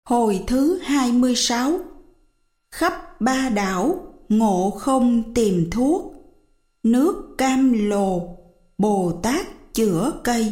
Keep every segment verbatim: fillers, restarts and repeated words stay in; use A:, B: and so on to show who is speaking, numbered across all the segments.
A: Hồi thứ hai mươi sáu. Khắp ba đảo ngộ không tìm thuốc, nước cam lồ Bồ Tát chữa cây.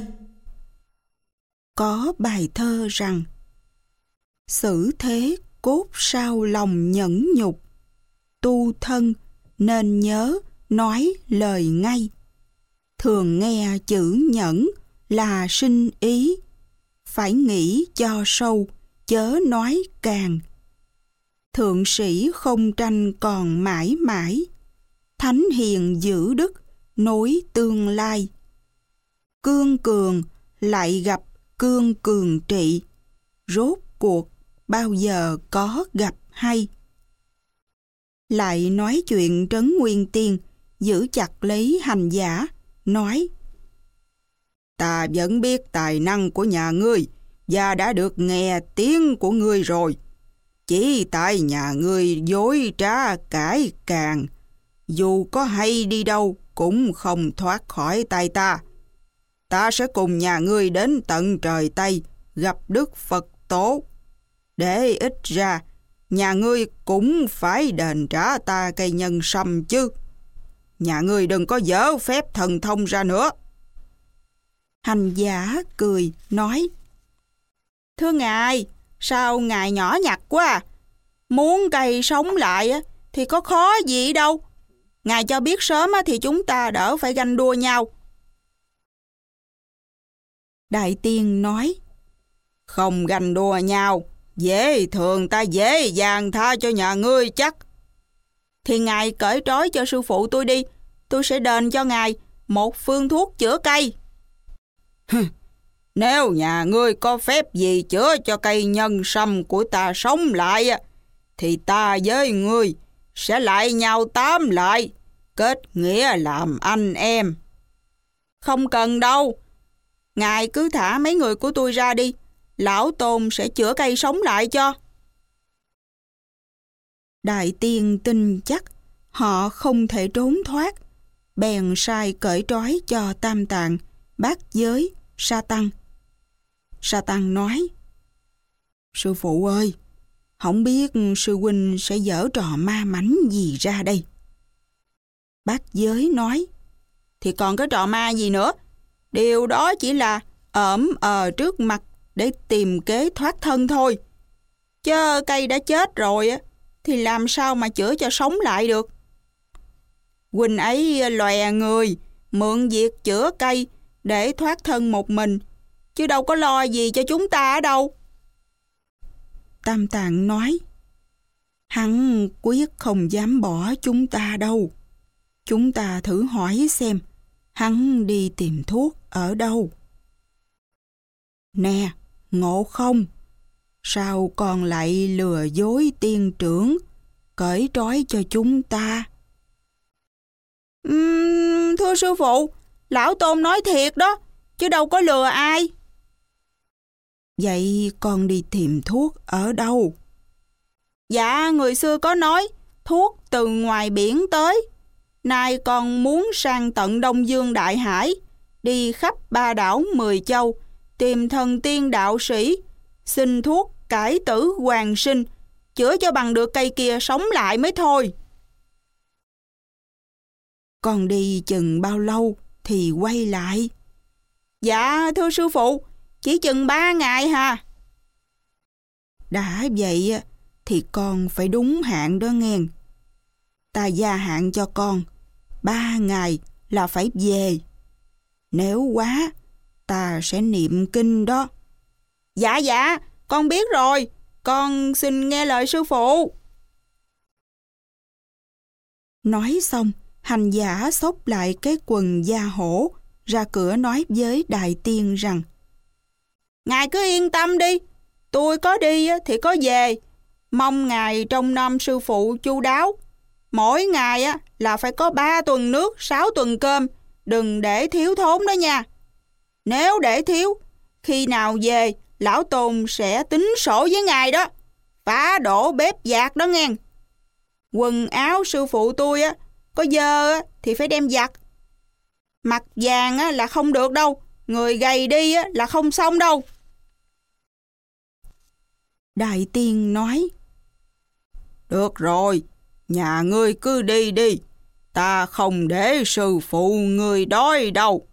A: Có bài thơ rằng: xử thế cốt sao lòng nhẫn nhục, tu thân nên nhớ nói lời ngay. Thường nghe chữ nhẫn là sinh ý, phải nghĩ cho sâu chớ nói càng. Thượng sĩ không tranh còn mãi mãi, thánh hiền giữ đức nối tương lai. Cương cường lại gặp cương cường trị, rốt cuộc bao giờ có gặp hay. Lại nói chuyện Trấn Nguyên Tiên giữ chặt lấy hành giả, nói: ta vẫn biết tài năng của nhà ngươi và đã được nghe tiếng của ngươi rồi. Chỉ tại nhà ngươi dối trá cãi càng, dù có hay đi đâu cũng không thoát khỏi tay ta. Ta sẽ cùng nhà ngươi đến tận trời Tây gặp Đức Phật Tổ, để ít ra nhà ngươi cũng phải đền trả ta cây nhân sâm chứ. Nhà ngươi đừng có dở phép thần thông ra nữa. Hành giả cười nói: thưa ngài, sao ngài nhỏ nhặt quá à? Muốn cây sống lại thì có khó gì đâu. Ngài cho biết sớm thì chúng ta đỡ phải ganh đua nhau. Đại tiên nói: không ganh đua nhau, dễ thường ta dễ dàng tha cho nhà ngươi chắc. Thì ngài cởi trói cho sư phụ tôi đi, tôi sẽ đền cho ngài một phương thuốc chữa cây. Nếu nhà ngươi có phép gì chữa cho cây nhân sâm của ta sống lại, thì ta với ngươi sẽ lại nhau tám lại, kết nghĩa làm anh em. Không cần đâu, ngài cứ thả mấy người của tôi ra đi, lão Tôn sẽ chữa cây sống lại cho. Đại tiên tin chắc họ không thể trốn thoát, bèn sai cởi trói cho Tam Tạng, Bát Giới, Sa Tăng. Sa Tăng nói: sư phụ ơi, không biết sư huynh sẽ giở trò ma mãnh gì ra đây. Bát Giới nói: thì còn cái trò ma gì nữa, điều đó chỉ là ỡm ờ trước mặt để tìm kế thoát thân thôi. Chớ cây đã chết rồi thì làm sao mà chữa cho sống lại được. Huynh ấy lòe người mượn việc chữa cây để thoát thân một mình, chứ đâu có lo gì cho chúng ta ở đâu. Tam Tạng nói: hắn quyết không dám bỏ chúng ta đâu. Chúng ta thử hỏi xem hắn đi tìm thuốc ở đâu. Nè, Ngộ Không, sao còn lại lừa dối tiên trưởng, cởi trói cho chúng ta? Uhm, thưa sư phụ, lão Tôn nói thiệt đó, chứ đâu có lừa ai. Vậy con đi tìm thuốc ở đâu? Dạ, người xưa có nói thuốc từ ngoài biển tới. Nay con muốn sang tận Đông Dương Đại Hải, đi khắp ba đảo mười châu, tìm thần tiên đạo sĩ, xin thuốc cải tử hoàn sinh, chữa cho bằng được cây kia sống lại mới thôi. Con đi chừng bao lâu thì quay lại? Dạ thưa sư phụ, chỉ chừng ba ngày hà. Đã vậy thì con phải đúng hạn đó nghe. Ta gia hạn cho con ba ngày là phải về. Nếu quá, ta sẽ niệm kinh đó. Dạ dạ, con biết rồi, con xin nghe lời sư phụ. Nói xong, hành giả xốc lại cái quần da hổ, ra cửa nói với đại tiên rằng: ngài cứ yên tâm đi, tôi có đi thì có về. Mong ngài trông nom sư phụ chu đáo. Mỗi ngày là phải có ba tuần nước, sáu tuần cơm, đừng để thiếu thốn đó nha. Nếu để thiếu, khi nào về, lão Tôn sẽ tính sổ với ngài đó. Phá đổ bếp giặt đó nghe. Quần áo sư phụ tôi có dơ thì phải đem giặt. Mặt vàng là không được đâu, người gầy đi là không xong đâu. Đại tiên nói:
B: Được rồi, nhà ngươi cứ đi đi, ta không để sư phụ ngươi đói đâu.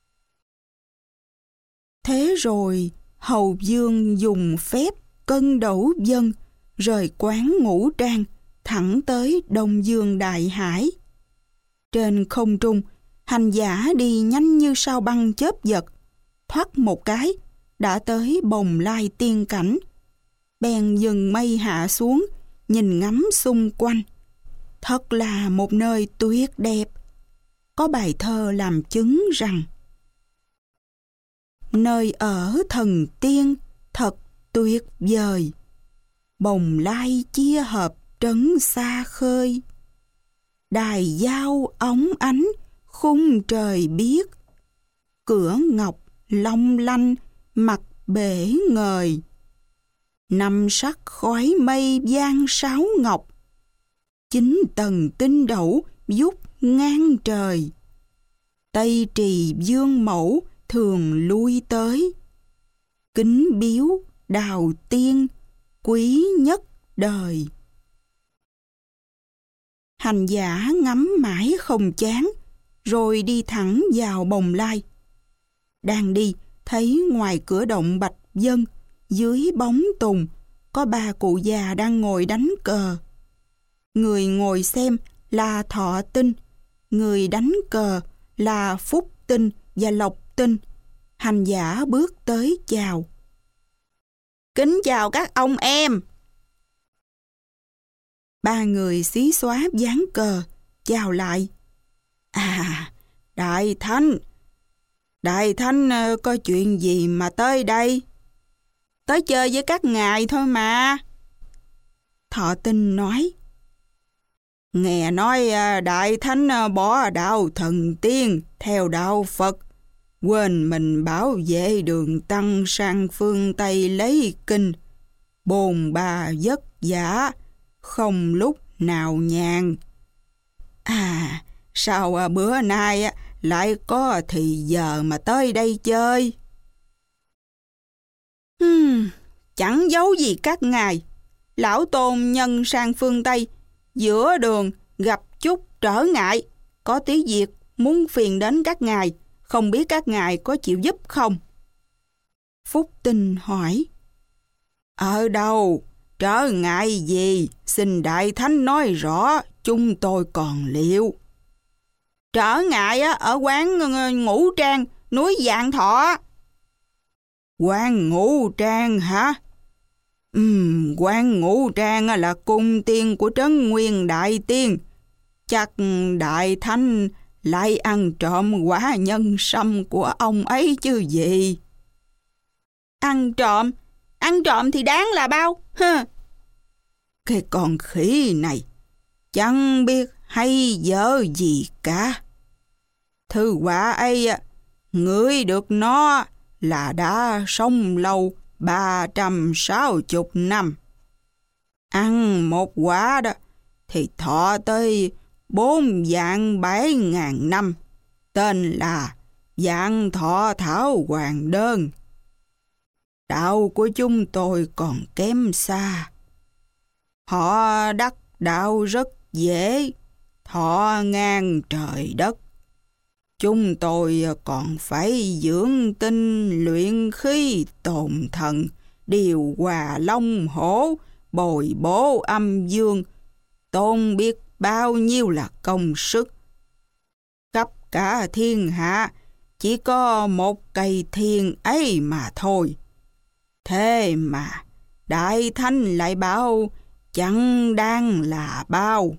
A: Thế rồi Hầu Dương dùng phép cân đẩu dân, rời quán Ngũ Trang, thẳng tới Đông Dương Đại Hải. Trên không trung, hành giả đi nhanh như sao băng chớp giật, thoát một cái, đã tới Bồng Lai tiên cảnh. Bèn dừng mây hạ xuống, nhìn ngắm xung quanh. Thật là một nơi tuyệt đẹp. Có bài thơ làm chứng rằng: Nơi ở thần tiên thật tuyệt vời, Bồng Lai chia hợp trấn xa khơi. Đài giao óng ánh khung trời biếc, cửa ngọc long lanh mặt bể ngời. Năm sắc khói mây vang sáo ngọc, chín tầng tinh đẩu vút ngang trời. Tây trì dương mẫu thường lui tới, kính biếu đào tiên quý nhất đời. Hành giả ngắm mãi không chán, rồi đi thẳng vào Bồng Lai. Đang đi, thấy ngoài cửa động Bạch Dân, dưới bóng tùng, có ba cụ già đang ngồi đánh cờ. Người ngồi xem là Thọ Tinh, người đánh cờ là Phúc Tinh và Lộc Tinh. Hành giả bước tới chào:
B: Kính chào các ông em.
A: Ba người xí xóa ván cờ, chào lại:
B: À, Đại Thánh, Đại Thánh có chuyện gì mà tới đây? Tới chơi với các ngài thôi mà.
A: Thọ Tinh nói:
B: Nghe nói Đại Thánh bỏ đạo thần tiên theo đạo Phật, quên mình bảo vệ đường tăng sang phương Tây lấy kinh, bồn bà vất vả, không lúc nào nhàn. À, sao bữa nay lại có thì giờ mà tới đây chơi?
A: Hmm, chẳng giấu gì các ngài, lão tôn nhân sang phương Tây, giữa đường gặp chút trở ngại, có tí việc muốn phiền đến các ngài, không biết các ngài có chịu giúp không?
B: Phúc Tinh hỏi: Ở đâu? Trở ngại gì? Xin Đại Thánh nói rõ, chúng tôi còn liệu.
A: Trở ngại ở quán Ngũ Trang, núi Vạn Thọ.
B: Quán Ngũ Trang hả? Ừm, quán Ngũ Trang là cung tiên của Trấn Nguyên Đại Tiên. Chắc Đại Thánh lại ăn trộm quả nhân sâm của ông ấy chứ gì.
A: Ăn trộm? Ăn trộm thì đáng là bao? Hơ.
B: Cái con khỉ này chẳng biết hay dở gì cả. Thứ quả ấy, ngửi được nó là đã sống lâu ba trăm sáu mươi năm. Ăn một quả đó thì thọ tới bốn vạn bảy ngàn năm, tên là Vạn Thọ Thảo Hoàng Đơn. Đạo của chúng tôi còn kém xa. Họ đắc đạo rất dễ, thọ ngang trời đất. Chúng tôi còn phải dưỡng tinh, luyện khí, tồn thần, điều hòa long hổ, bồi bổ âm dương, tôn biết bao nhiêu là công sức. Khắp cả thiên hạ chỉ có một cây thiên ấy mà thôi. Thế mà Đại Thánh lại bảo chẳng đang là bao.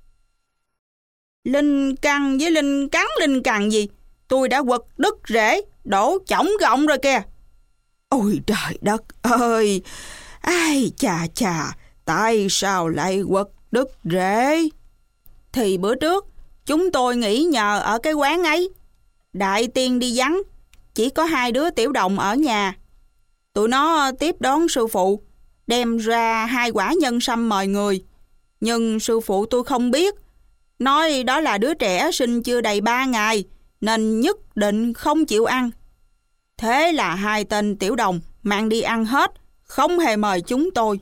A: Linh căn với linh cắn linh cằn gì? Tôi đã quật đứt rễ, đổ chổng gọng rồi kìa.
B: Ôi trời đất ơi! Ai chà chà, tại sao lại quật đứt rễ?
A: Thì bữa trước chúng tôi nghỉ nhờ ở cái quán ấy. Đại tiên đi vắng, chỉ có hai đứa tiểu đồng ở nhà. Tụi nó tiếp đón sư phụ, đem ra hai quả nhân sâm mời người. Nhưng sư phụ tôi không biết, nói đó là đứa trẻ sinh chưa đầy ba ngày, nên nhất định không chịu ăn. Thế là hai tên tiểu đồng mang đi ăn hết,
B: không hề mời chúng tôi.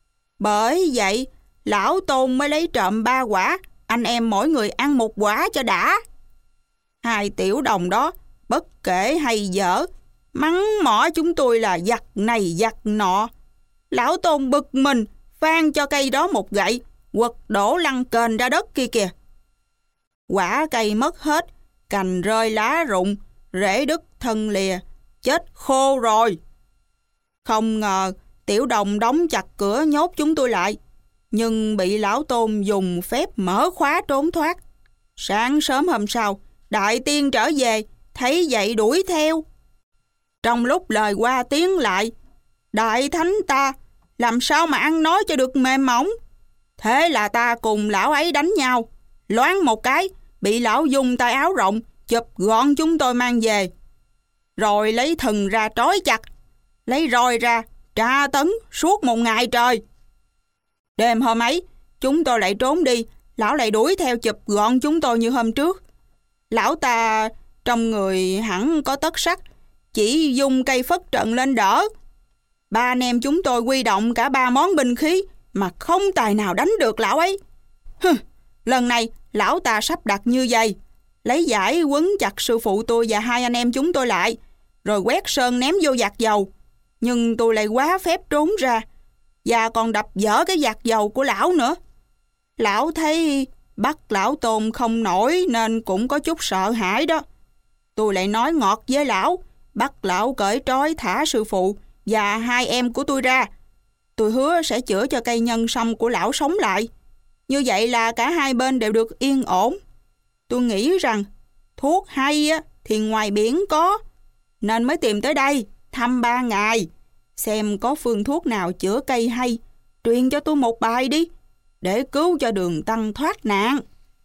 B: Bởi vậy, lão Tôn mới lấy trộm ba quả, anh em mỗi người ăn một quả cho đã. Hai tiểu đồng đó, bất kể hay dở, mắng mỏ chúng tôi là giặc này giặc nọ. Lão Tôn bực mình, phan cho cây đó một gậy, quật đổ lăn kềnh ra đất kia kìa. Quả cây mất hết, cành rơi lá rụng, rễ đứt thân lìa, chết khô rồi. Không ngờ tiểu đồng đóng chặt cửa nhốt chúng tôi lại, nhưng bị lão Tôn dùng phép mở khóa trốn thoát. Sáng sớm hôm sau, đại tiên trở về, thấy vậy đuổi theo. Trong lúc lời qua tiếng lại, đại thánh ta làm sao mà ăn nói cho được mềm mỏng. Thế là ta cùng lão ấy đánh nhau, loáng một cái, bị lão dùng tay áo rộng, chụp gọn chúng tôi mang về. Rồi lấy thừng ra trói chặt, lấy roi ra, tra tấn suốt một ngày trời. Đêm hôm ấy, chúng tôi lại trốn đi, lão lại đuổi theo chụp gọn chúng tôi như hôm trước. Lão ta trong người hẳn có tất sắt, chỉ dùng cây phất trận lên đỡ. Ba anh em chúng tôi huy động cả ba món binh khí mà không tài nào đánh được lão ấy. Hừ, lần này lão ta sắp đặt như vậy, lấy dải quấn chặt sư phụ tôi và hai anh em chúng tôi lại, rồi quét sơn ném vô vạc dầu. Nhưng tôi lại quá phép trốn ra, và còn đập vỡ cái vạc dầu của lão nữa. Lão thấy bắt lão Tôn không nổi nên cũng có chút sợ hãi đó. Tôi lại nói ngọt với lão, bắt lão cởi trói thả sư phụ và hai em của tôi ra. Tôi hứa sẽ chữa cho cây nhân sâm của lão sống lại. Như vậy là cả hai bên đều được yên ổn. Tôi nghĩ rằng thuốc hay thì ngoài biển có, nên mới tìm tới đây thăm ba ngài, xem có phương thuốc nào chữa cây hay, truyền cho tôi một bài đi, để cứu cho Đường Tăng thoát nạn.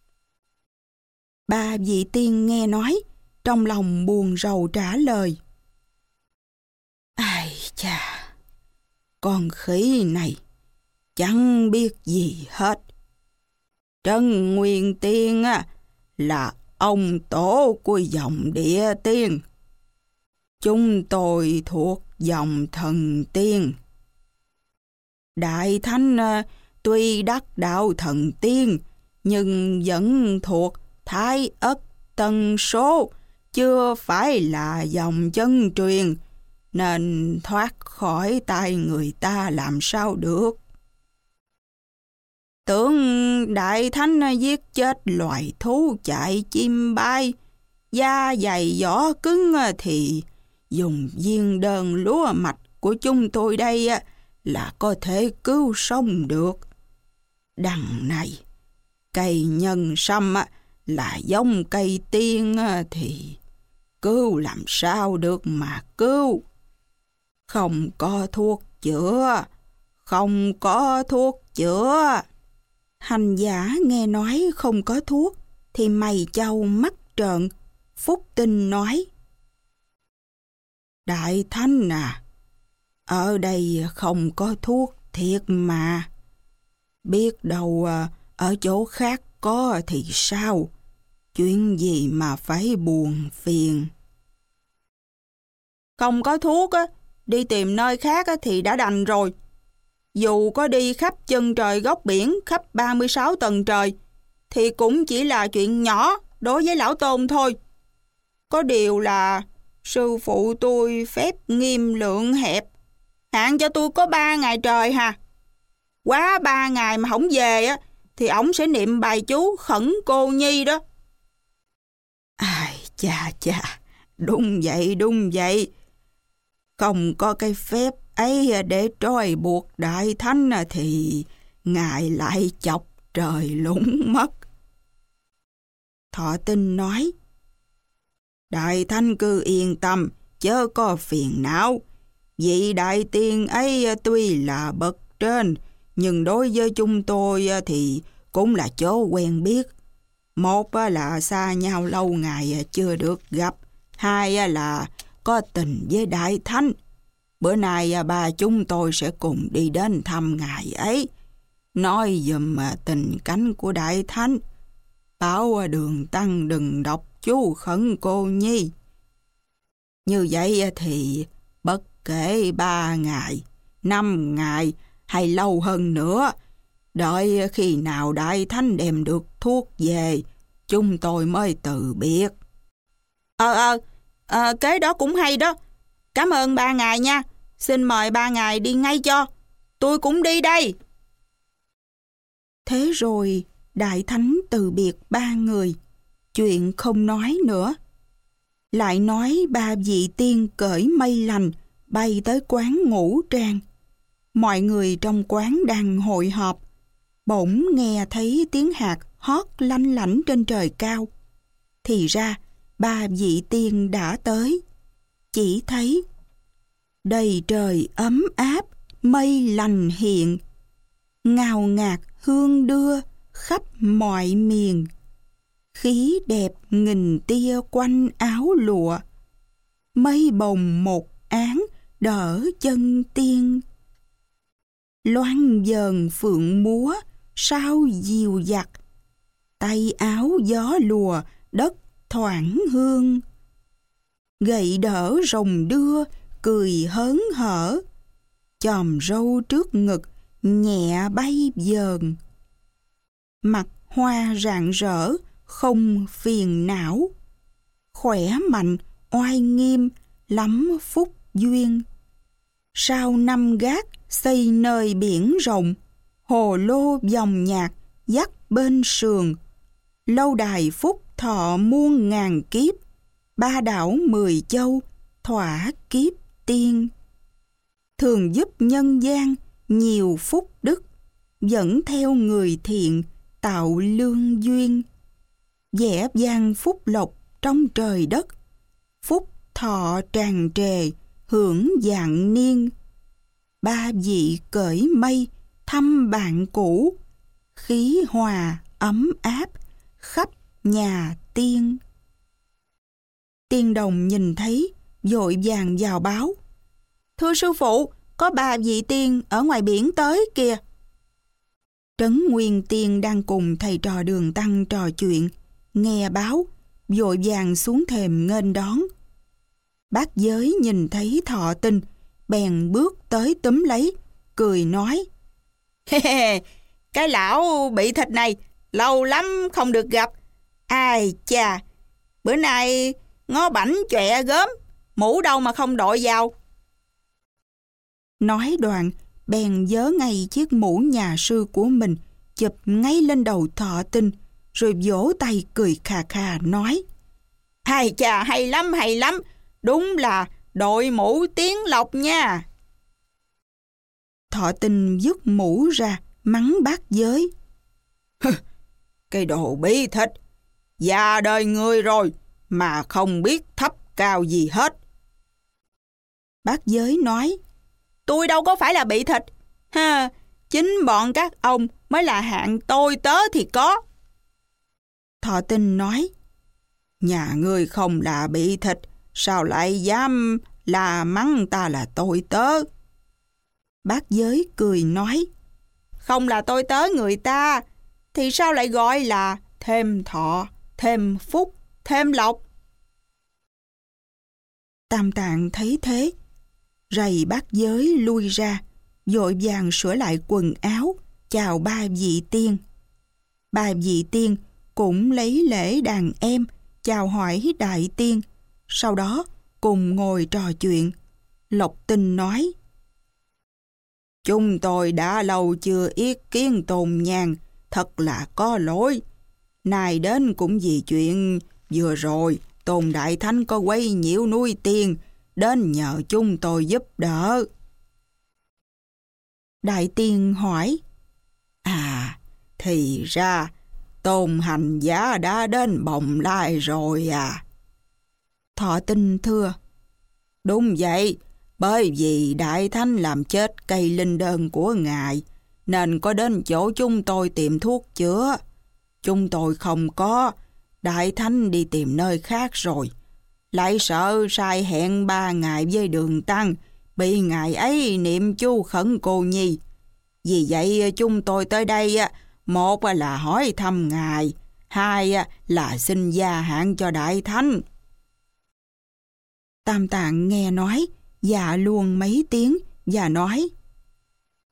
A: Ba vị tiên nghe nói, trong lòng buồn rầu trả lời: Ai chà, con khỉ này chẳng biết gì hết. Trấn Nguyên Tiên là ông tổ của dòng Địa Tiên. Chúng tôi thuộc dòng Thần Tiên. Đại Thánh tuy đắc đạo Thần Tiên, nhưng vẫn thuộc Thái Ất Tần số, chưa phải là dòng chân truyền, nên thoát khỏi tay người ta làm sao được. Tưởng Đại Thánh giết chết loài thú chạy chim bay, da dày vỏ cứng thì dùng viên đơn lúa mạch của chúng tôi đây là có thể cứu sống được. Đằng này, cây nhân sâm là giống cây tiên thì cứu làm sao được mà cứu. Không có thuốc chữa, không có thuốc chữa. Hành giả nghe nói không có thuốc thì mày chau mắt trợn. Phúc Tinh nói: Đại Thánh à, ở đây không có thuốc thiệt mà. Biết đâu ở chỗ khác có thì sao? Chuyện gì mà phải buồn phiền.
B: Không có thuốc á, đi tìm nơi khác á thì đã đành rồi. Dù có đi khắp chân trời góc biển, khắp ba mươi sáu tầng trời, thì cũng chỉ là chuyện nhỏ đối với lão Tôn thôi. Có điều là sư phụ tôi phép nghiêm lượng hẹp, hạn cho tôi có ba ngày trời hà. Quá ba ngày mà không về á, thì ổng sẽ niệm bài chú khẩn cô nhi đó.
A: Ai chà chà, đúng vậy, đúng vậy. Không có cái phép ấy để trói buộc Đại Thánh thì ngài lại chọc trời lũng mất. Thọ Tinh nói: Đại Thánh cứ yên tâm, chớ có phiền não. Vị đại tiên ấy tuy là bậc trên, nhưng đối với chúng tôi thì cũng là chỗ quen biết. Một là xa nhau lâu ngày chưa được gặp, hai là có tình với Đại Thánh. Bữa nay ba chúng tôi sẽ cùng đi đến thăm ngài ấy, nói dùm tình cánh của Đại Thánh, bảo Đường Tăng đừng đọc chú khẩn cô nhi. Như vậy thì bất kể ba ngày,
B: năm ngày hay lâu hơn nữa. Đợi khi nào Đại Thánh đem được thuốc về, chúng tôi mới từ biệt.
A: Ờ ờ, ờ kế đó cũng hay đó. Cảm ơn ba ngài nha. Xin mời ba ngài đi ngay cho. Tôi cũng đi đây.
B: Thế rồi Đại Thánh từ biệt ba người, chuyện không nói nữa. Lại nói ba vị tiên cởi mây lành bay tới quán ngũ trang. Mọi người trong quán đang hội họp, bỗng nghe thấy tiếng hạt hót lanh lảnh trên trời cao. Thì ra ba vị tiên đã tới. Chỉ thấy đầy trời ấm áp, mây lành hiện, ngào ngạt hương đưa khắp mọi miền. Khí đẹp nghìn tia quanh áo lụa, mây bồng một áng đỡ chân tiên. Loan dờn phượng múa sao dìu dặt, tay áo gió lùa đất thoảng hương. Gậy đỡ rồng đưa cười hớn hở, chòm râu trước ngực nhẹ bay dờn. Mặt hoa rạng rỡ không phiền não, khỏe mạnh oai nghiêm lắm phúc duyên. Sau năm gác xây nơi biển rộng, hồ lô dòng nhạc dắt bên sườn. Lâu đài phúc thọ muôn ngàn kiếp, ba đảo mười châu thỏa kiếp tiên. Thường giúp nhân gian nhiều phúc đức, dẫn theo người thiện tạo lương duyên. Vẽ vang phúc lộc trong trời đất, phúc thọ tràn trề hưởng vạn niên. Ba vị cởi mây thăm bạn cũ, khí hòa ấm áp khắp nhà tiên. Tiên đồng nhìn thấy vội vàng vào báo: Thưa sư phụ, có ba vị tiên ở ngoài biển tới kìa. Trấn Nguyên Tiên đang cùng thầy trò Đường Tăng trò chuyện, nghe báo vội vàng xuống thềm nghênh đón. Bát Giới nhìn thấy Thọ Tinh bèn bước tới túm lấy, cười nói:
A: Cái lão bị thịt này lâu lắm không được gặp. Ai chà, bữa nay ngó bảnh chọe gớm, mũ đâu mà không đội vào.
B: Nói đoạn bèn vớ ngay chiếc mũ nhà sư của mình, chụp ngay lên đầu Thọ Tinh, rồi vỗ tay cười khà khà nói:
A: Ai chà, hay lắm hay lắm, đúng là đội mũ tiến lộc nha.
B: Thọ Tinh vứt mũ ra mắng Bát Giới:
A: Cái đồ bí thịt, già đời người rồi mà không biết thấp cao gì hết.
B: Bát Giới nói:
A: Tôi đâu có phải là bị thịt, ha, chính bọn các ông mới là hạng tôi tớ thì có.
B: Thọ Tinh nói: Nhà ngươi không là bị thịt, sao lại dám là mắng ta là tôi tớ? Bát Giới cười nói:
A: Không là tôi tớ người ta, thì sao lại gọi là thêm thọ, thêm phúc, thêm lộc?
B: Tam Tạng thấy thế, rầy Bát Giới lui ra, vội vàng sửa lại quần áo, chào ba vị tiên. Ba vị tiên cũng lấy lễ đàn em, chào hỏi đại tiên, sau đó cùng ngồi trò chuyện. Lộc Tinh nói: Chúng tôi đã lâu chưa yết kiến Tôn Nhàn, thật là có lỗi. Nay đến cũng vì chuyện vừa rồi Tôn Đại Thánh có quấy nhiễu núi tiên, đến nhờ chúng tôi giúp đỡ. Đại tiên hỏi: À, thì ra Tôn hành giả đã đến Bồng Lai rồi à? Thọ Tinh thưa: Đúng vậy, bởi vì Đại Thánh làm chết cây linh đơn của Ngài, nên có đến chỗ chúng tôi tìm thuốc chữa. Chúng tôi không có, Đại Thánh đi tìm nơi khác rồi. Lại sợ sai hẹn ba ngày với Đường Tăng, bị Ngài ấy niệm chú khẩn cô nhi. Vì vậy chúng tôi tới đây, một là hỏi thăm Ngài, hai là xin gia hạn cho Đại Thánh. Tam Tạng nghe nói, dạ luôn mấy tiếng và nói: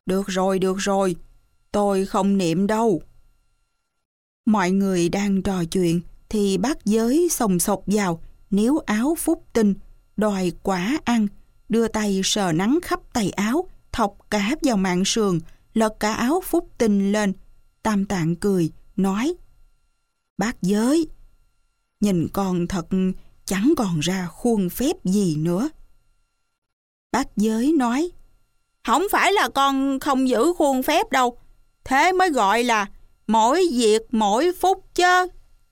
B: Được rồi, được rồi, tôi không niệm đâu.
A: Mọi người đang trò chuyện thì bác Giới xồng xộc vào, níu áo Phúc Tinh, đòi quả ăn, đưa tay sờ nắn khắp tay áo, thọc cả vào mạn sườn, lật cả áo Phúc Tinh lên. Tam Tạng cười, nói: Bác Giới, nhìn con thật chẳng còn ra khuôn phép gì nữa. Bác Giới nói: Không phải là con không giữ khuôn phép đâu, thế mới gọi là mỗi việc mỗi phút chứ.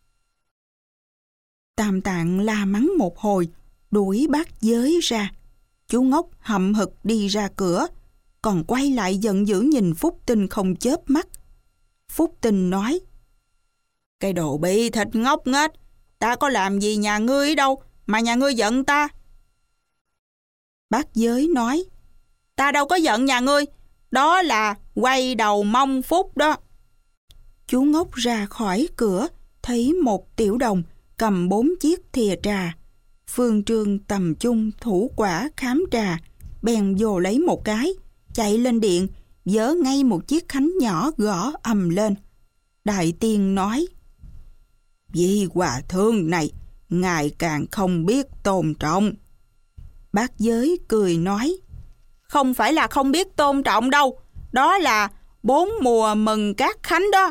A: Tam Tạng la mắng một hồi, đuổi bác Giới ra. Chú Ngốc hậm hực đi ra cửa, còn quay lại giận dữ nhìn Phúc Tinh không chớp mắt. Phúc Tinh nói: Cái đồ bị thịt ngốc nghếch, ta có làm gì nhà ngươi đâu mà nhà ngươi giận ta. Bác Giới nói: Ta đâu có giận nhà ngươi, đó là quay đầu mong phúc đó. Chú Ngốc ra khỏi cửa, thấy một tiểu đồng cầm bốn chiếc thìa trà. Phương Trương tầm chung thủ quả khám trà, bèn vồ lấy một cái, chạy lên điện, vớ ngay một chiếc khánh nhỏ gõ ầm lên. Đại tiên nói: Vị hòa thượng này, ngài càng không biết tôn trọng. Bác Giới cười nói: Không phải là không biết tôn trọng đâu, đó là bốn mùa mừng các khánh đó.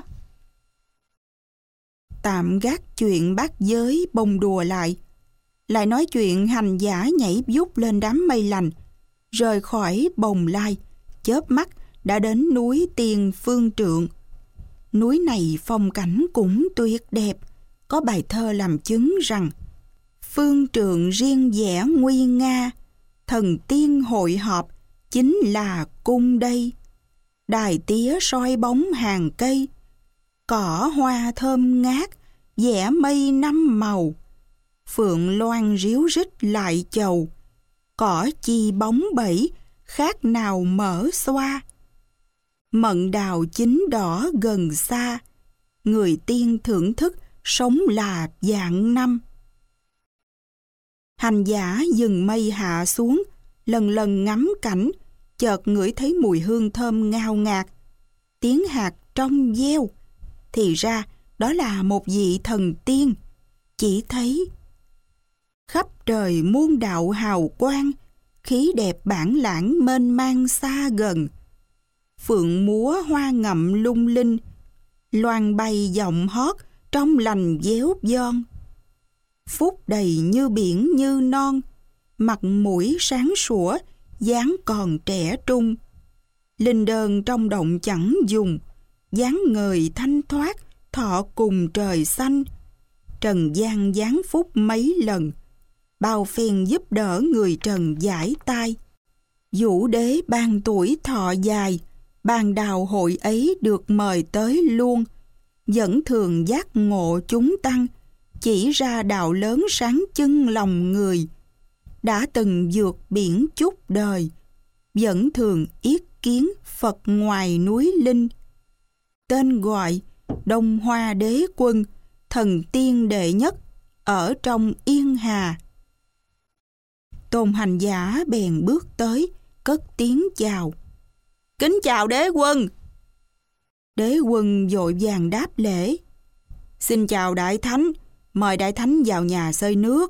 A: Tạm gác chuyện bác Giới bông đùa lại, lại nói chuyện hành giả nhảy vút lên đám mây lành, rời khỏi Bồng Lai, chớp mắt đã đến núi Tiên Phương Trượng. Núi này phong cảnh cũng tuyệt đẹp, có bài thơ làm chứng rằng: Phương Trượng riêng vẻ nguy nga, thần tiên hội họp chính là cung đây. Đài tía soi bóng hàng cây, cỏ hoa thơm ngát, vẽ mây năm màu. Phượng loan ríu rít lại chầu, cỏ chi bóng bẩy, khác nào mở xoa. Mận đào chín đỏ gần xa, người tiên thưởng thức sống là vạn năm. Hành giả dừng mây hạ xuống, lần lần ngắm cảnh, chợt ngửi thấy mùi hương thơm ngào ngạt, tiếng hạt trong veo. Thì ra đó là một vị thần tiên. Chỉ thấy khắp trời muôn đạo hào quang, khí đẹp bản lãng mênh mang xa gần. Phượng múa hoa ngậm lung linh, loan bay giọng hót trong lành déo giòn. Phúc đầy như biển như non, mặt mũi sáng sủa, dáng còn trẻ trung. Linh đơn trong động chẳng dùng, dáng ngời thanh thoát, thọ cùng trời xanh. Trần gian giáng phúc mấy lần, bao phen giúp đỡ người trần giải tai. Vũ đế ban tuổi thọ dài, ban đào hội ấy được mời tới luôn. Vẫn thường giác ngộ chúng tăng, chỉ ra đạo lớn sáng chân lòng người. Đã từng vượt biển chút đời, vẫn thường yết kiến Phật ngoài núi Linh. Tên gọi Đông Hoa Đế Quân, thần tiên đệ nhất ở trong Yên Hà. Tôn hành giả bèn bước tới, cất tiếng chào: Kính chào đế quân. Đế quân vội vàng đáp lễ: Xin chào đại thánh, mời đại thánh vào nhà xơi nước.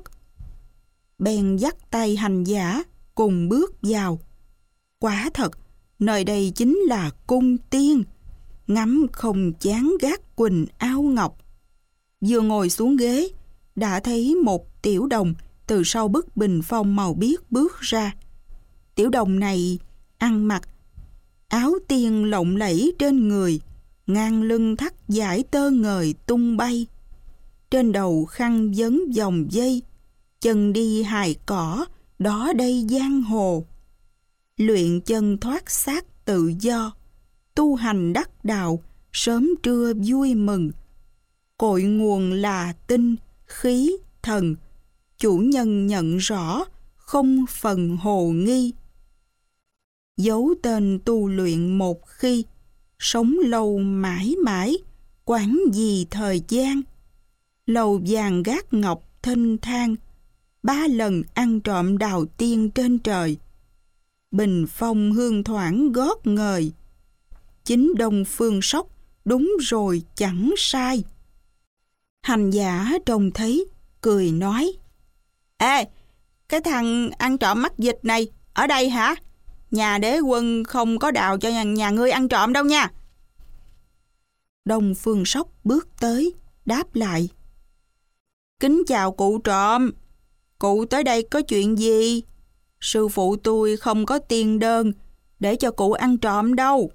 A: Bèn dắt tay hành giả cùng bước vào. Quả thật, nơi đây chính là cung tiên, ngắm không chán gác quỳnh ao ngọc. Vừa ngồi xuống ghế, đã thấy một tiểu đồng từ sau bức bình phong màu biếc bước ra. Tiểu đồng này ăn mặc áo tiên lộng lẫy trên người, ngang lưng thắt dải tơ ngời tung bay. Trên đầu khăn vấn vòng dây, chân đi hài cỏ, đó đây giang hồ. Luyện chân thoát xác tự do, tu hành đắc đạo, sớm trưa vui mừng. Cội nguồn là tinh, khí, thần, chủ nhân nhận rõ, không phần hồ nghi. Giấu tên tu luyện một khi, sống lâu mãi mãi, quản gì thời gian. Lầu vàng gác ngọc thênh thang, ba lần ăn trộm đào tiên trên trời. Bình phong hương thoảng gót ngời, chính Đông Phương Sóc, đúng rồi chẳng sai. Hành giả trông thấy, cười nói: Ê, cái thằng ăn trộm mắc dịch này ở đây hả? Nhà đế quân không có đào cho nhà, nhà ngươi ăn trộm đâu nha. Đông Phương Sóc bước tới, đáp lại: Kính chào cụ trộm, cụ tới đây có chuyện gì? Sư phụ tôi không có tiền đơn để cho cụ ăn trộm đâu.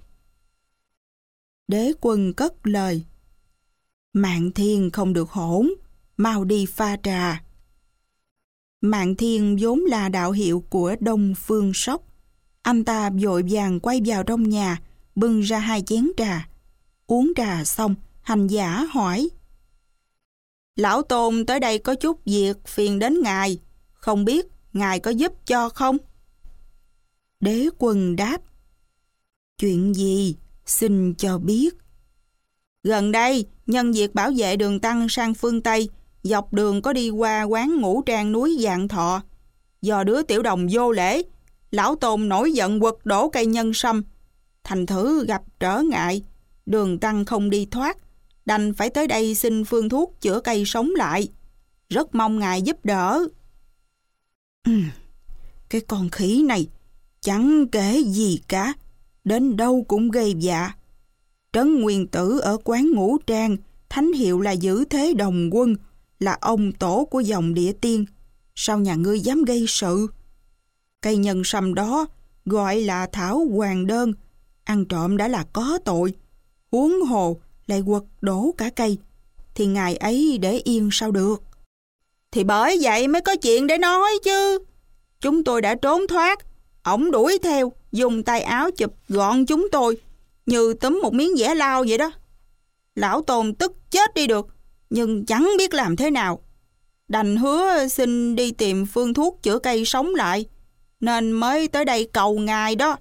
A: Đế quân cất lời: Mạng Thiên không được hỗn, mau đi pha trà. Mạng Thiên vốn là đạo hiệu của Đông Phương Sóc. Anh ta vội vàng quay vào trong nhà, bưng ra hai chén trà. Uống trà xong, hành giả hỏi: Lão Tôn tới đây có chút việc phiền đến ngài, không biết ngài có giúp cho không? Đế quân đáp: Chuyện gì? Xin cho biết. Gần đây, nhân việc bảo vệ đường Tăng sang phương Tây, dọc đường có đi qua quán ngũ trang núi Vạn Thọ. Do đứa tiểu đồng vô lễ, Lão Tôn nổi giận quật đổ cây nhân sâm. Thành thử gặp trở ngại, đường Tăng không đi thoát, đành phải tới đây xin phương thuốc chữa cây sống lại. Rất mong ngài giúp đỡ. Ừ, cái con khỉ này chẳng kể gì cả, đến đâu cũng gây dạ. Trấn Nguyên Tử ở quán ngũ trang, thánh hiệu là Giữ Thế Đồng Quân, là ông tổ của dòng Địa Tiên. Sao nhà ngươi dám gây sự? Cây nhân sâm đó gọi là thảo hoàng đơn, ăn trộm đã là có tội, huống hồ lại quật đổ cả cây, thì ngài ấy để yên sao được? Thì bởi vậy mới có chuyện để nói chứ. Chúng tôi đã trốn thoát, ổng đuổi theo, dùng tay áo chụp gọn chúng tôi, như túm một miếng dẻ lau vậy đó. Lão Tôn tức chết đi được, nhưng chẳng biết làm thế nào. Đành hứa xin đi tìm phương thuốc chữa cây sống lại, nên mới tới đây cầu ngài đó.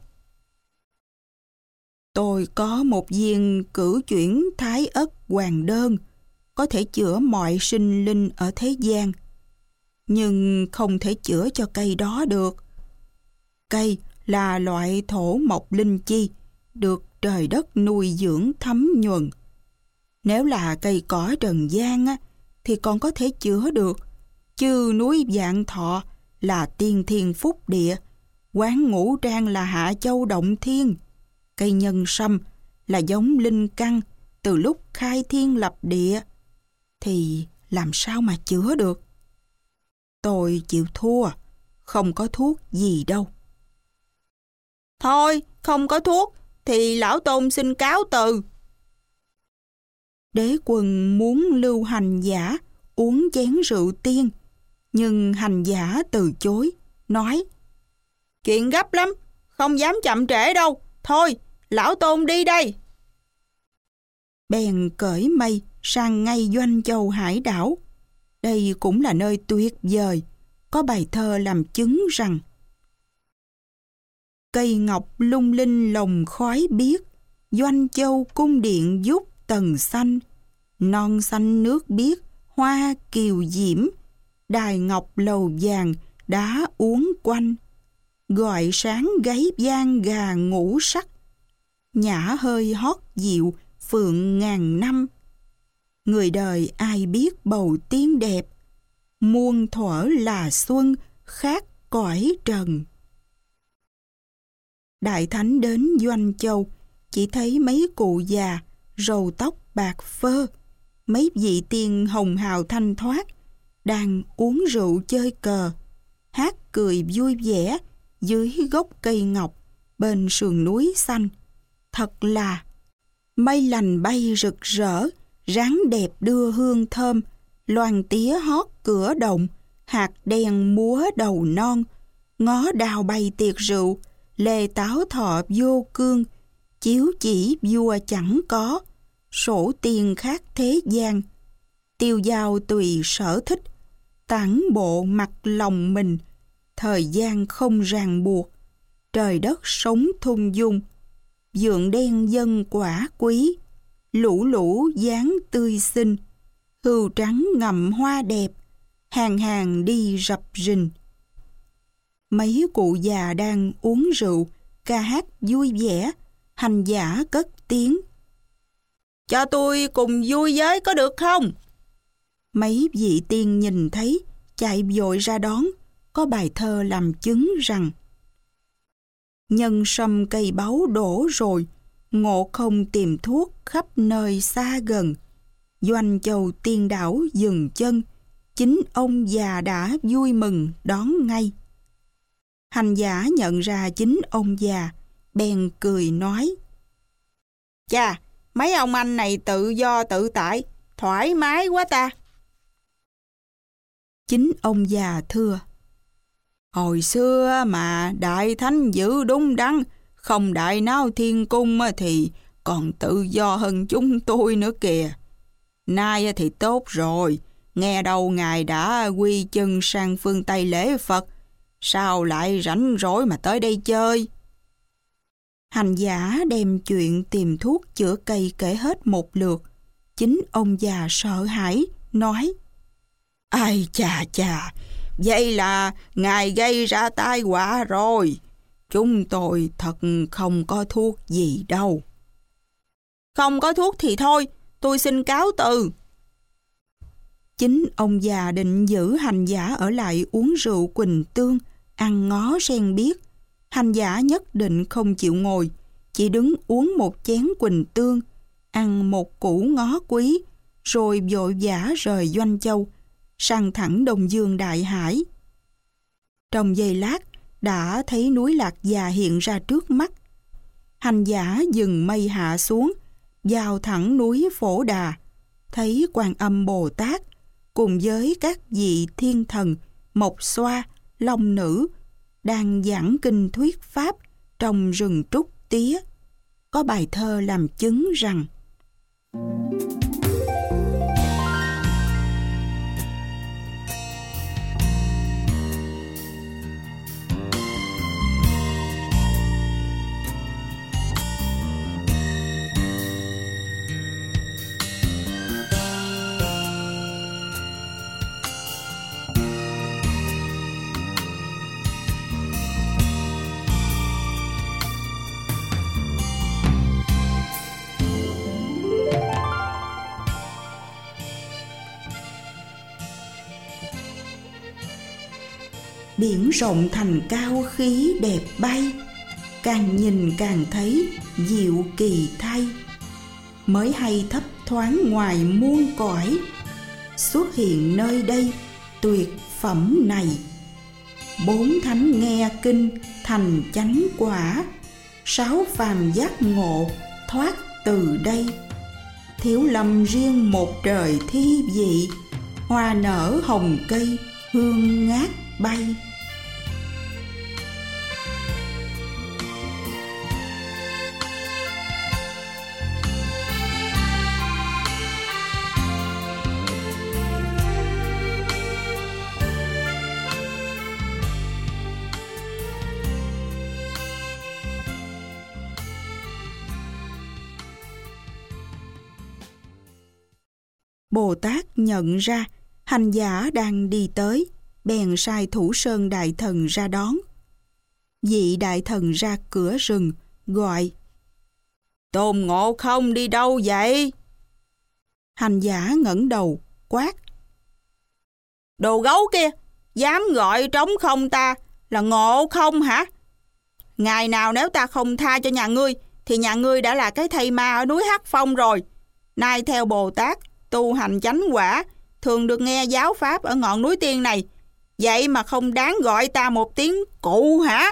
A: Tôi có một viên cửu chuyển thái ất hoàng đơn, có thể chữa mọi sinh linh ở thế gian, nhưng không thể chữa cho cây đó được. Cây là loại thổ mộc linh chi, được trời đất nuôi dưỡng thấm nhuần. Nếu là cây cỏ trần gian á, thì còn có thể chữa được, chứ núi Vạn Thọ là tiên thiên phúc địa, quán ngũ trang là hạ châu động thiên, cây nhân sâm là giống linh căn từ lúc khai thiên lập địa, thì làm sao mà chữa được? Tôi chịu thua, không có thuốc gì đâu. Thôi, không có thuốc thì Lão Tôn xin cáo từ. Đế quân muốn lưu hành giả uống chén rượu tiên, nhưng hành giả từ chối, nói: Chuyện gấp lắm, không dám chậm trễ đâu. Thôi, Lão Tôn đi đây. Bèn cởi mây sang ngay Doanh Châu hải đảo. Đây cũng là nơi tuyệt vời, có bài thơ làm chứng rằng: Cây ngọc lung linh lồng khói biếc, Doanh Châu cung điện giúp tầng xanh. Non xanh nước biếc, hoa kiều diễm, đài ngọc lầu vàng, đá uốn quanh. Gọi sáng gáy vang gà ngũ sắc, nhã hơi hót dịu phượng ngàn năm. Người đời ai biết bầu tiên đẹp, muôn thuở là xuân khác cõi trần. Đại thánh đến Doanh Châu, chỉ thấy mấy cụ già râu tóc bạc phơ, mấy vị tiên hồng hào thanh thoát, đang uống rượu chơi cờ, hát cười vui vẻ dưới gốc cây ngọc bên sườn núi xanh. Thật là mây lành bay rực rỡ, ráng đẹp đưa hương thơm, loan tía hót cửa động, hạt đen múa đầu non, ngó đào bay tiệc rượu, lê táo thọ vô cương, chiếu chỉ vua chẳng có, sổ tiền khác thế gian. Tiêu dao tùy sở thích, tản bộ mặc lòng mình, thời gian không ràng buộc, trời đất sống thung dung. Vượng đen dân quả quý, lũ lũ dáng tươi xinh, hươu trắng ngậm hoa đẹp, hàng hàng đi rập rình. Mấy cụ già đang uống rượu, ca hát vui vẻ, Hành giả cất tiếng:
B: Cho tôi cùng vui với có được không?
A: Mấy vị tiên nhìn thấy, chạy vội ra đón. Có bài thơ làm chứng rằng: Nhân sâm cây báu đổ rồi, Ngộ Không tìm thuốc khắp nơi xa gần. Doanh Châu tiên đảo dừng chân, chính ông già đã vui mừng đón ngay. Hành giả nhận ra chính ông già, bèn cười nói:
B: Chà, mấy ông anh này tự do tự tại, thoải mái quá ta.
A: Chính ông già thưa:
B: Hồi xưa mà Đại Thánh giữ đúng đắn, không đại náo thiên cung thì còn tự do hơn chúng tôi nữa kìa. Nay thì tốt rồi, nghe đâu Ngài đã quy chân sang phương Tây lễ Phật, sao lại rảnh rỗi mà tới đây chơi?
A: Hành giả đem chuyện tìm thuốc chữa cây kể hết một lượt. Chính ông già sợ hãi, nói:
B: Ai chà chà, vậy là Ngài gây ra tai họa rồi. Chúng tôi thật không có thuốc gì đâu. Không có thuốc thì thôi, tôi xin cáo từ.
A: Chính ông già định giữ hành giả ở lại uống rượu Quỳnh Tương, ăn ngó sen biếc. Hành giả nhất định không chịu ngồi, chỉ đứng uống một chén Quỳnh Tương, ăn một củ ngó quý, rồi vội vã rời Doanh Châu, sang thẳng Đông Dương Đại Hải. Trong giây lát, đã thấy núi Lạc Già hiện ra trước mắt. Hành giả dừng mây hạ xuống, vào thẳng núi Phổ Đà, thấy Quan Âm Bồ Tát cùng với các vị thiên thần, Mộc Xoa, Long Nữ đang giảng kinh thuyết pháp trong rừng trúc tía. Có bài thơ làm chứng rằng: Biển rộng thành cao khí đẹp bay, càng nhìn càng thấy diệu kỳ thay. Mới hay thấp thoáng ngoài muôn cõi, xuất hiện nơi đây tuyệt phẩm này. Bốn thánh nghe kinh thành chánh quả, sáu phàm giác ngộ thoát từ đây. Thiếu lâm riêng một trời thi vị, hoa nở hồng cây hương ngát bay. Bồ Tát nhận ra hành giả đang đi tới, bèn sai Thủ Sơn Đại Thần ra đón. Vị Đại Thần ra cửa rừng, gọi:
B: Tôn Ngộ Không đi đâu vậy?
A: Hành giả ngẩng đầu, quát:
B: Đồ gấu kia, dám gọi trống không ta là Ngộ Không hả? Ngày nào nếu ta không tha cho nhà ngươi, thì nhà ngươi đã là cái thây ma ở núi Hắc Phong rồi. Nay theo Bồ Tát, tu hành chánh quả, thường được nghe giáo pháp ở ngọn núi tiên này. Vậy mà không đáng gọi ta một tiếng cụ hả?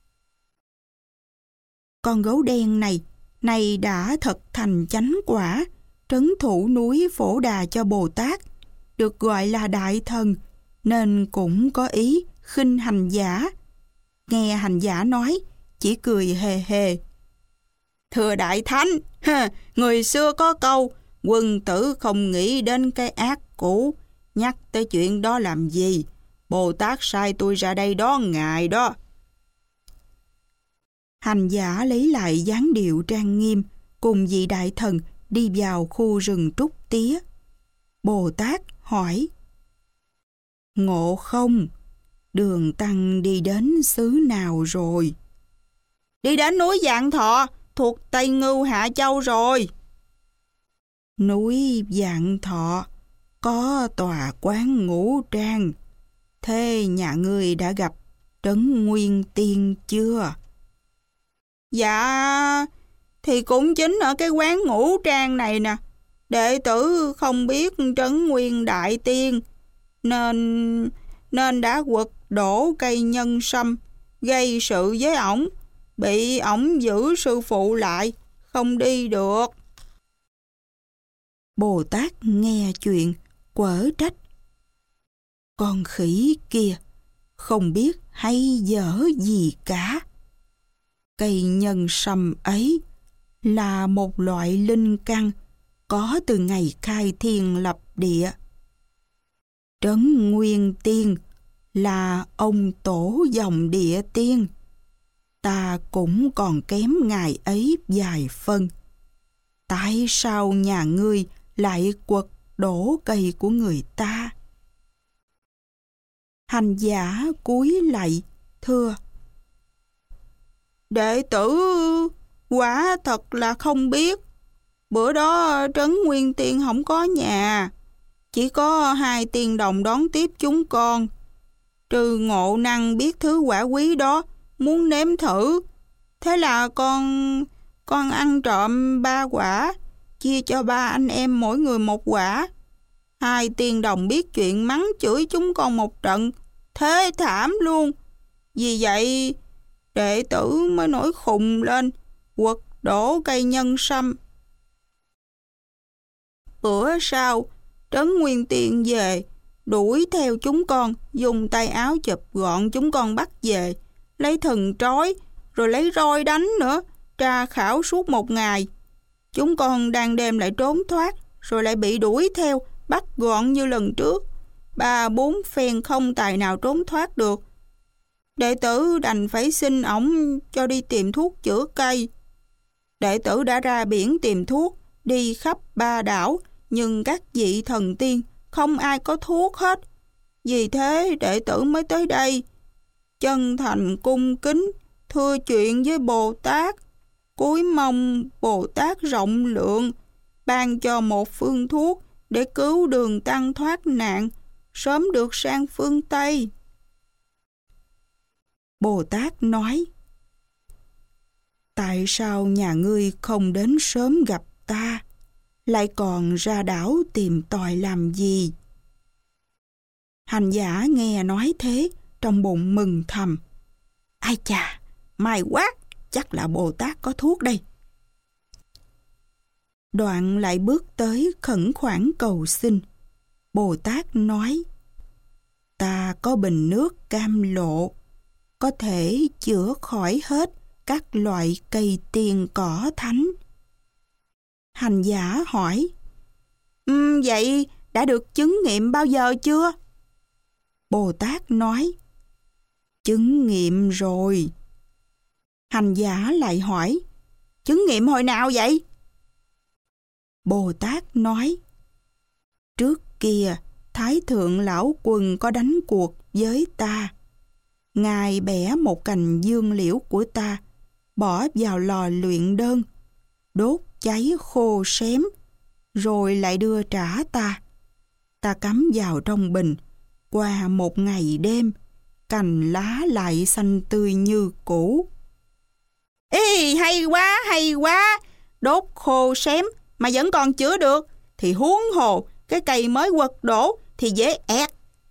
A: Con gấu đen này, này đã thật thành chánh quả, trấn thủ núi Phổ Đà cho Bồ Tát, được gọi là Đại Thần, nên cũng có ý khinh hành giả. Nghe hành giả nói, chỉ cười hề hề:
B: Thưa Đại Thánh, người xưa có câu, quân tử không nghĩ đến cái ác cũ, nhắc tới chuyện đó làm gì? Bồ Tát sai tôi ra đây đón ngài đó.
A: Hành giả lấy lại dáng điệu trang nghiêm, cùng vị Đại Thần đi vào khu rừng trúc tía. Bồ Tát hỏi: Ngộ Không, đường tăng đi đến xứ nào rồi?
B: Đi đến núi Vạn Thọ, thuộc Tây Ngưu Hạ Châu rồi.
A: Núi Vạn Thọ có tòa quán Ngũ Trang. Thế nhà ngươi đã gặp Trấn Nguyên Tiên chưa?
B: Dạ, thì cũng chính ở cái quán Ngũ Trang này nè. Đệ tử không biết Trấn Nguyên Đại Tiên, nên nên đã quật đổ cây nhân sâm, gây sự với ổng, bị ổng giữ sư phụ lại, không đi được.
A: Bồ Tát nghe chuyện, quở trách. Con khỉ kia không biết hay dở gì cả. Cây nhân sâm ấy là một loại linh căn có từ ngày khai thiên lập địa. Trấn Nguyên Tiên là ông tổ dòng địa tiên. Ta cũng còn kém ngài ấy vài phân. Tại sao nhà ngươi lại quật đổ cây của người ta? Hành giả cúi lạy thưa:
B: Đệ tử quả thật là không biết. Bữa đó Trấn Nguyên Tiên không có nhà, chỉ có hai tiên đồng đón tiếp chúng con. Trừ Ngộ Năng biết thứ quả quý đó, muốn nếm thử. Thế là con con ăn trộm ba quả, chia cho ba anh em mỗi người một quả. Hai tiên đồng biết chuyện mắng chửi chúng con một trận, thế thảm luôn. Vì vậy đệ tử mới nổi khùng lên, quật đổ cây nhân sâm. Bữa sau, Trấn Nguyên Tiên về, đuổi theo chúng con, dùng tay áo chụp gọn chúng con bắt về, lấy thừng trói, rồi lấy roi đánh nữa, tra khảo suốt một ngày. Chúng con đang đêm lại trốn thoát, rồi lại bị đuổi theo, bắt gọn như lần trước. Ba bốn phen không tài nào trốn thoát được. Đệ tử đành phải xin ổng cho đi tìm thuốc chữa cây. Đệ tử đã ra biển tìm thuốc, đi khắp ba đảo, nhưng các vị thần tiên không ai có thuốc hết. Vì thế đệ tử mới tới đây, chân thành cung kính thưa chuyện với Bồ Tát, cúi mong Bồ Tát rộng lượng, ban cho một phương thuốc để cứu đường tăng thoát nạn, sớm được sang phương Tây.
A: Bồ Tát nói: Tại sao nhà ngươi không đến sớm gặp ta, lại còn ra đảo tìm tòi làm gì? Hành giả nghe nói thế, trong bụng mừng thầm: Ai chà, may quá, chắc là Bồ Tát có thuốc đây. Đoạn lại bước tới khẩn khoản cầu xin. Bồ Tát nói: Ta có bình nước cam lộ, có thể chữa khỏi hết các loại cây tiên cỏ thánh. Hành giả hỏi: um, Vậy đã được chứng nghiệm bao giờ chưa? Bồ Tát nói: Chứng nghiệm rồi. Hành giả lại hỏi: Chứng nghiệm hồi nào vậy? Bồ Tát nói: Trước kia Thái Thượng Lão Quân có đánh cuộc với ta. Ngài bẻ một cành dương liễu của ta, bỏ vào lò luyện đơn, đốt cháy khô xém, rồi lại đưa trả ta. Ta cắm vào trong bình, qua một ngày đêm, cành lá lại xanh tươi như cũ.
B: Ê, hay quá, hay quá! Đốt khô xém mà vẫn còn chữa được, thì huống hồ cái cây mới quật đổ thì dễ ẹt.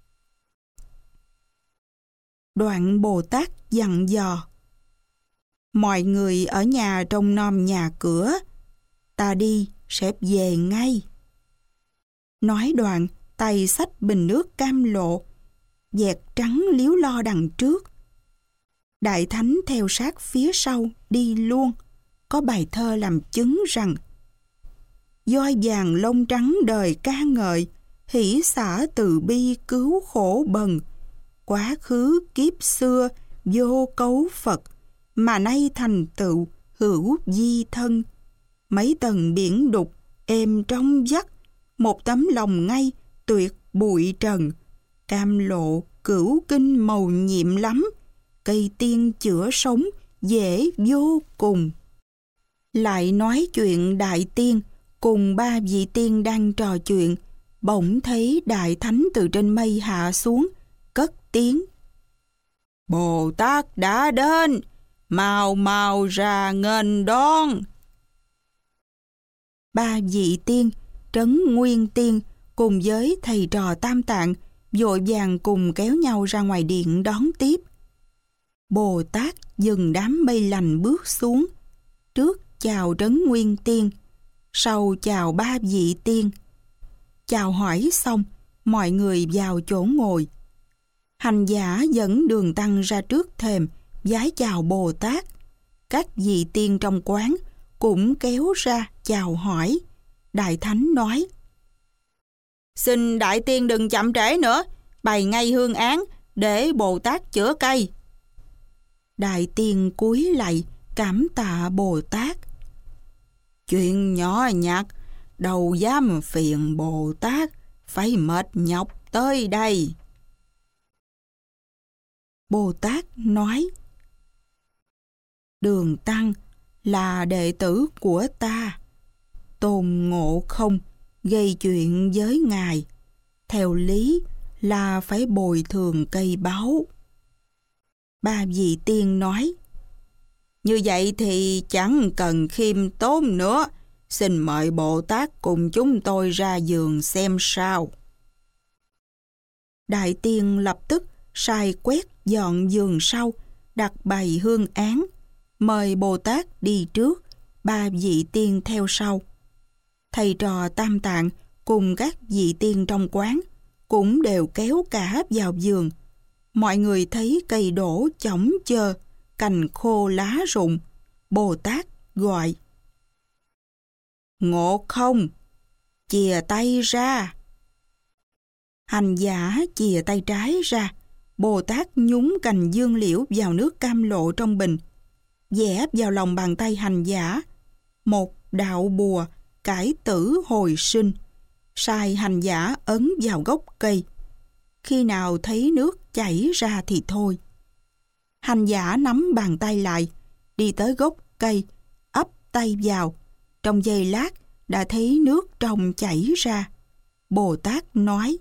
A: Đoạn Bồ Tát dặn dò: Mọi người ở nhà trông nom nhà cửa, ta đi sẽ về ngay. Nói đoạn, tay xách bình nước cam lộ, vẹt trắng liếu lo đằng trước. Đại Thánh theo sát phía sau đi luôn, có bài thơ làm chứng rằng: Voi vàng lông trắng đời ca ngợi, hỷ xả từ bi cứu khổ bần. Quá khứ kiếp xưa vô cấu Phật, mà nay thành tựu hữu di thân. Mấy tầng biển đục êm trong vắt, một tấm lòng ngay tuyệt bụi trần. Cam lộ cửu kinh màu nhiệm lắm, cây tiên chữa sống dễ vô cùng. Lại nói chuyện Đại Tiên cùng ba vị tiên đang trò chuyện, bỗng thấy Đại Thánh từ trên mây hạ xuống, cất tiếng: Bồ Tát đã đến, mau mau ra nghênh đón. Ba vị tiên, Trấn Nguyên Tiên cùng với thầy trò Tam Tạng vội vàng cùng kéo nhau ra ngoài điện đón tiếp. Bồ Tát dừng đám mây lành bước xuống, trước chào Trấn Nguyên Tiên, sau chào ba vị tiên. Chào hỏi xong, mọi người vào chỗ ngồi. Hành giả dẫn Đường Tăng ra trước thềm vái chào Bồ Tát. Các vị tiên trong quán cũng kéo ra chào hỏi. Đại Thánh nói: Xin Đại Tiên đừng chậm trễ nữa, bày ngay hương án để Bồ Tát chữa cây. Đại Tiên cúi lạy cảm tạ Bồ Tát. Chuyện nhỏ nhặt, đâu dám phiền Bồ Tát phải mệt nhọc tới đây. Bồ Tát nói: Đường Tăng là đệ tử của ta. Tôn Ngộ Không gây chuyện với ngài, theo lý là phải bồi thường cây báu. Ba vị tiên nói: Như vậy thì chẳng cần khiêm tốn nữa, xin mời Bồ Tát cùng chúng tôi ra vườn xem sao. Đại Tiên lập tức sai quét dọn vườn sau, đặt bày hương án, mời Bồ Tát đi trước, ba vị tiên theo sau. Thầy trò Tam Tạng cùng các vị tiên trong quán cũng đều kéo cả vào vườn. Mọi người thấy cây đổ chỏng chơ, cành khô lá rụng. Bồ Tát gọi: Ngộ Không, chìa tay ra. Hành giả chìa tay trái ra. Bồ Tát nhúng cành dương liễu vào nước cam lộ trong bình, vẽ vào lòng bàn tay hành giả một đạo bùa cải tử hồi sinh, sai hành giả ấn vào gốc cây. Khi nào thấy nước chảy ra thì thôi. Hành giả nắm bàn tay lại, đi tới gốc cây, ấp tay vào. Trong giây lát đã thấy nước trong chảy ra. Bồ Tát nói: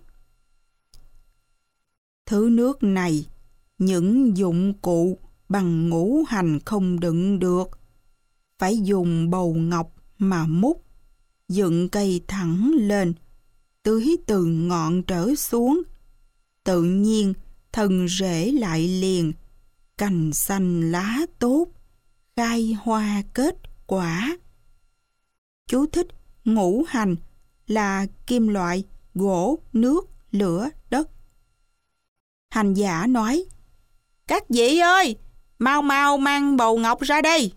A: Thứ nước này, những dụng cụ bằng ngũ hành không đựng được. Phải dùng bầu ngọc mà múc, dựng cây thẳng lên, tưới từ ngọn trở xuống. Tự nhiên thân rễ lại liền, cành xanh lá tốt, khai hoa kết quả. Chú thích: ngũ hành là kim loại, gỗ, nước, lửa, đất. Hành giả nói: Các vị ơi, mau mau mang bầu ngọc ra đây.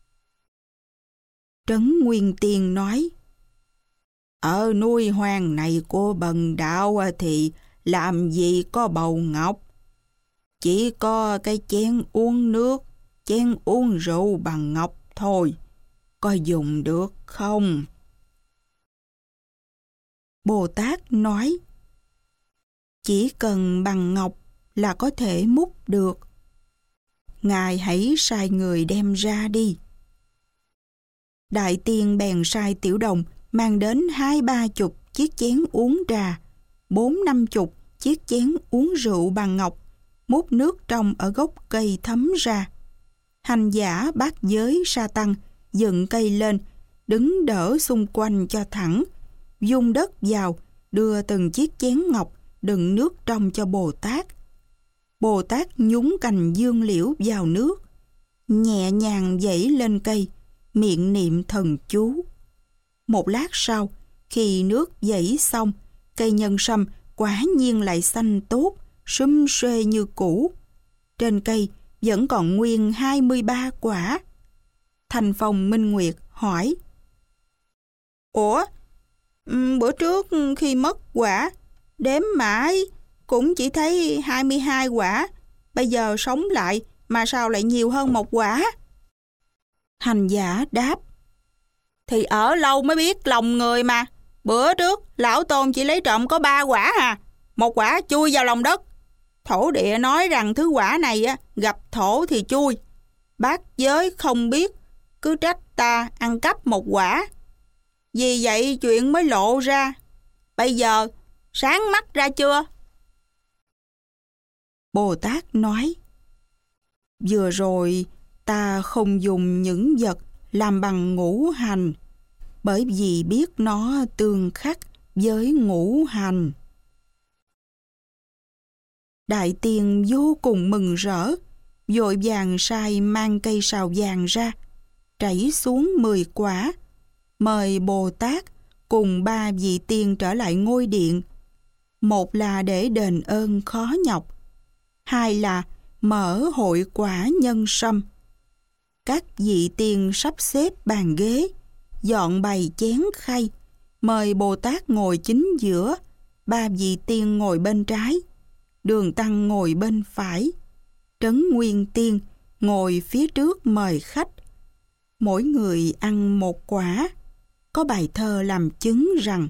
A: Trấn Nguyên Tiên nói: Ở núi hoang này của bần đạo thì làm gì có bầu ngọc. Chỉ có cái chén uống nước, chén uống rượu bằng ngọc thôi. Có dùng được không? Bồ Tát nói: Chỉ cần bằng ngọc là có thể múc được. Ngài hãy sai người đem ra đi. Đại Tiên bèn sai Tiểu Đồng mang đến hai ba chục chiếc chén uống trà, bốn năm chục chiếc chén uống rượu bằng ngọc, múc nước trong ở gốc cây thấm ra. Hành giả bát giới sa tăng dựng cây lên, đứng đỡ xung quanh cho thẳng, dung đất vào, đưa từng chiếc chén ngọc đựng nước trong cho Bồ Tát. Bồ Tát nhúng cành dương liễu vào nước, nhẹ nhàng vẩy lên cây, miệng niệm thần chú. Một lát sau, khi nước vẩy xong, cây nhân sâm quả nhiên lại xanh tốt, sum suê như cũ. Trên cây vẫn còn nguyên hai mươi ba quả. Thành Phong Minh Nguyệt hỏi: Ủa, bữa trước khi mất quả, đếm mãi cũng chỉ thấy hai mươi hai quả, bây giờ sống lại mà sao lại nhiều hơn một quả? Hành giả đáp: Thì ở lâu mới biết lòng người mà. Bữa trước lão Tôn chỉ lấy trộm có ba quả à, một quả chui vào lòng đất. Thổ địa nói rằng thứ quả này gặp thổ thì chui. Bát giới không biết, cứ trách
B: ta ăn cắp một quả. Vì vậy chuyện mới lộ ra. Bây giờ sáng mắt ra chưa?
A: Bồ Tát nói: vừa rồi ta không dùng những vật làm bằng ngũ hành, bởi vì biết nó tương khắc với ngũ hành. Đại tiên vô cùng mừng rỡ, vội vàng sai mang cây sào vàng ra, trảy xuống mười quả, mời Bồ Tát cùng ba vị tiên trở lại ngôi điện. Một là để đền ơn khó nhọc, hai là mở hội quả nhân sâm. Các vị tiên sắp xếp bàn ghế, dọn bày chén khay, mời Bồ Tát ngồi chính giữa, ba vị tiên ngồi bên trái, Đường Tăng ngồi bên phải, Trấn Nguyên Tiên ngồi phía trước mời khách. Mỗi người ăn một quả. Có bài thơ làm chứng rằng: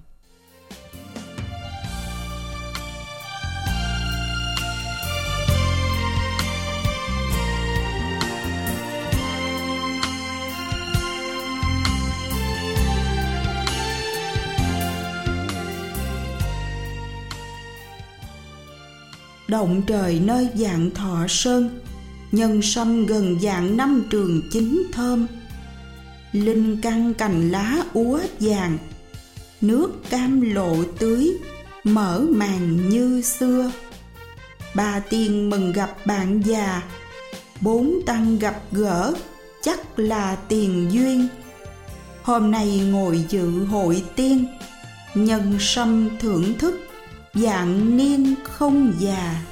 A: động trời nơi Vạn Thọ Sơn, nhân sâm gần vạn năm trường chín thơm. Linh căn cành lá úa vàng, nước cam lộ tưới, mở màn như xưa. Ba tiên mừng gặp bạn già, bốn tăng gặp gỡ, chắc là tiền duyên. Hôm nay ngồi dự hội tiên, nhân sâm thưởng thức, vạn niên không già.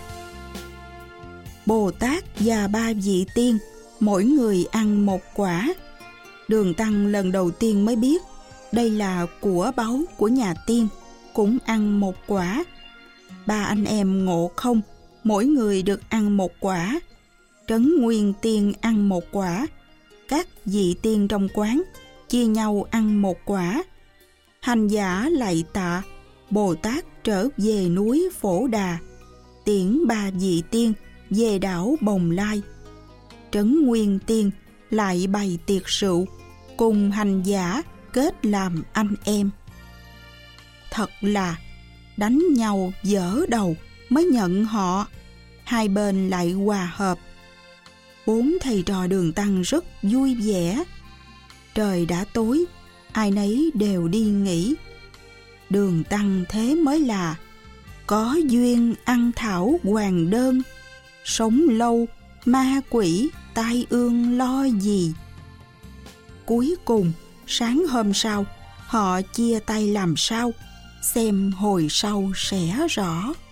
A: Bồ Tát và ba vị tiên mỗi người ăn một quả. Đường Tăng lần đầu tiên mới biết đây là của báu của nhà tiên, cũng ăn một quả. Ba anh em Ngộ Không mỗi người được ăn một quả. Trấn Nguyên Tiên ăn một quả. Các vị tiên trong quán chia nhau ăn một quả. Hành giả lạy tạ, Bồ Tát trở về núi Phổ Đà, tiễn ba vị tiên về đảo Bồng Lai. Trấn Nguyên Tiên lại bày tiệc rượu, cùng hành giả kết làm anh em. Thật là đánh nhau dở đầu mới nhận họ, hai bên lại hòa hợp. Bốn thầy trò Đường Tăng rất vui vẻ. Trời đã tối, ai nấy đều đi nghỉ. Đường Tăng thế mới là có duyên ăn thảo hoàng đơn, sống lâu ma quỷ tai ương lo gì. Cuối cùng sáng hôm sau họ chia tay làm sao, xem hồi sau sẽ rõ.